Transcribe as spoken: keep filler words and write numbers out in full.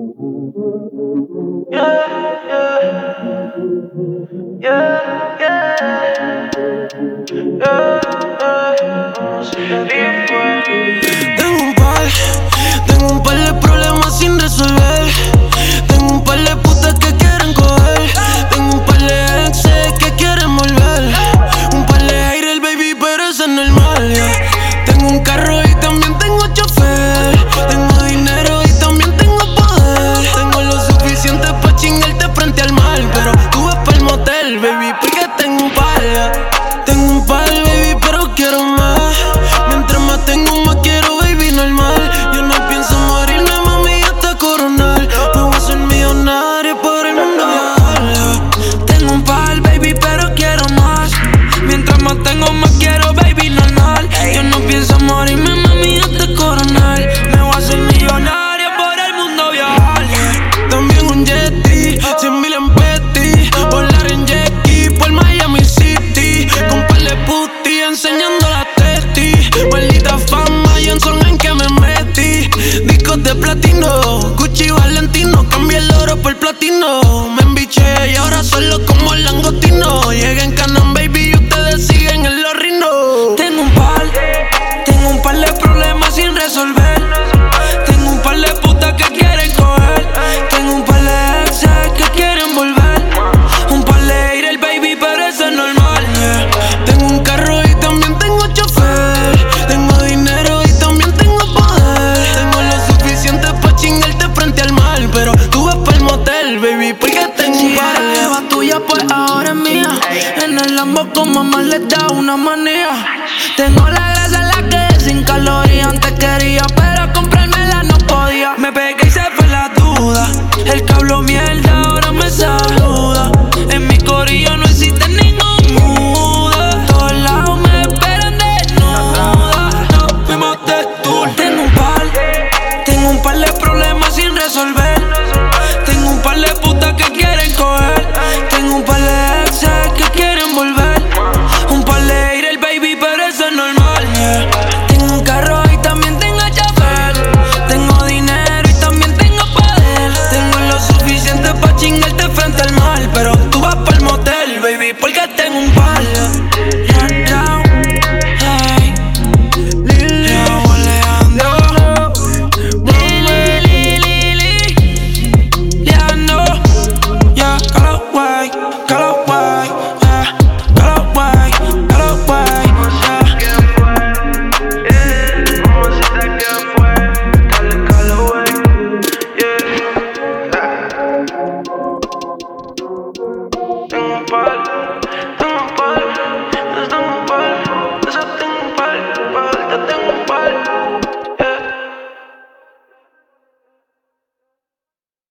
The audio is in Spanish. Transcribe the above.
Tengo un par, tengo un par de problemas sin resolver. Tengo un par de putas que quieren coger. Tengo un par de exes que quieren volver. Un par de haters, baby, pero eso es normal, yeah. Tengo un carro y también tengo chofer. Tengo dinero y también tengo poder. Tengo lo suficiente pa' chingarte frente al mar. Pero tú vas pa'l motel, baby, porque tengo un par, yeah. Tengo un par, baby, pero quiero más. Mientras más tengo, más quiero, baby, normal. Yo no pienso morirme, mami, hasta coronar. Me voy a ser millonario por el mundo viajar. Tengo un par, baby, pero quiero más. Mientras más tengo, más quiero, baby, normal. Yo no pienso morirme, mami, hasta coronar. Me voy a ser millonario por el mundo viajar. También un jetty, cien mil en petty. Volar en jet ski por Miami City. Con par de puti enseñando la testi. Maldita fama, Johnson, en que me metí. Discos de platino, Gucci Valentino. Cambié el oro por platino. Me embiché y ahora solo como el langostino. Llegué en Canon, baby, y ustedes siguen en los rinos. Tengo un par, tengo un par de problemas sin resolver. Tengo un par de putas que quieren coger. Tengo un par de exes que quieren volver. Un par de haters, baby, pero eso es normal, yeah. Tengo un carro y también tengo chofer. Tengo dinero y también tengo poder. Tengo lo suficiente pa' chingarte frente al mar. Pero tú vas pa'l motel, baby, porque tengo Si un par. era jeva tuya, pues ahora es mía. En el Lambo con mamá le da una manía. Tengo la grasa en la que sin calorías. Antes quería